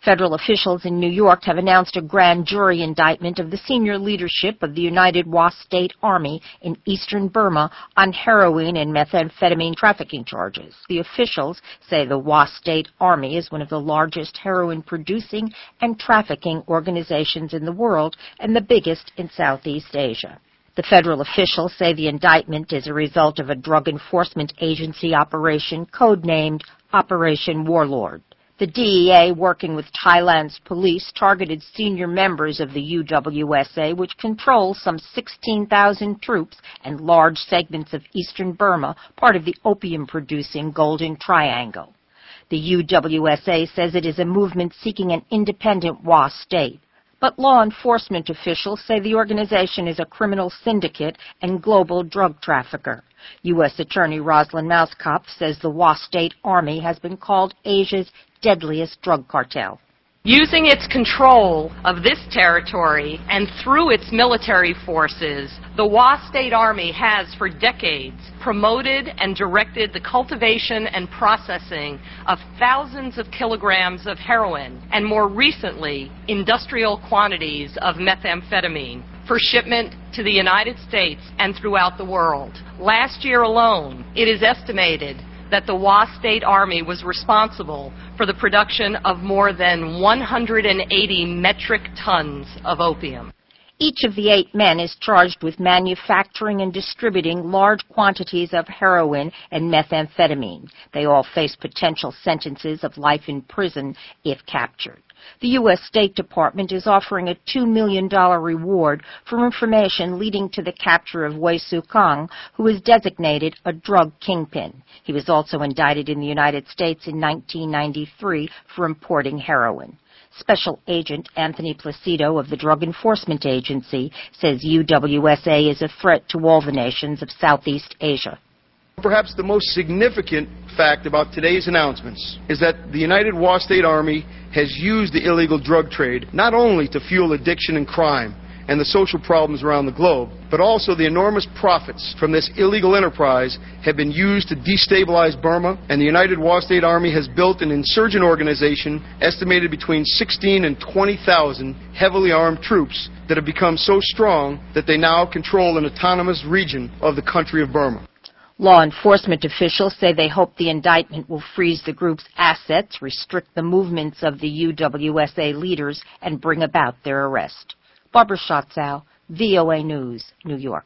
Federal officials in New York have announced a grand jury indictment of the senior leadership of the United Wa State Army in eastern Burma on heroin and methamphetamine trafficking charges. The officials say the Wa State Army is one of the largest heroin-producing and trafficking organizations in the world and the biggest in Southeast Asia. The federal officials say the indictment is a result of a drug enforcement agency operation codenamed Operation Warlord. The DEA, working with Thailand's police, targeted senior members of the UWSA, which controls some 16,000 troops and large segments of eastern Burma, part of the opium-producing Golden Triangle. The UWSA says it is a movement seeking an independent Wa state. But law enforcement officials say the organization is a criminal syndicate and global drug trafficker. U.S. Attorney Rosalind Mouskopf says the Wa State Army has been called Asia's deadliest drug cartel. Using its control of this territory and through its military forces, the Wa State Army has for decades promoted and directed the cultivation and processing of thousands of kilograms of heroin and more recently industrial quantities of methamphetamine for shipment to the United States and throughout the world. Last year alone, it is estimated that the Wa State Army was responsible for the production of more than 180 metric tons of opium. Each of the 8 men is charged with manufacturing and distributing large quantities of heroin and methamphetamine. They all face potential sentences of life in prison if captured. The U.S. State Department is offering a $2 million reward for information leading to the capture of Wei Su Kang, who is designated a drug kingpin. He was also indicted in the United States in 1993 for importing heroin. Special Agent Anthony Placido of the Drug Enforcement Agency says UWSA is a threat to all the nations of Southeast Asia. Perhaps the most significant fact about today's announcements is that the United Wa State Army has used the illegal drug trade not only to fuel addiction and crime and the social problems around the globe, but also the enormous profits from this illegal enterprise have been used to destabilize Burma, and the United Wa State Army has built an insurgent organization estimated between 16 and 20,000 heavily armed troops that have become so strong that they now control an autonomous region of the country of Burma. Law enforcement officials say they hope the indictment will freeze the group's assets, restrict the movements of the UWSA leaders, and bring about their arrest. Barbara Schatzow, VOA News, New York.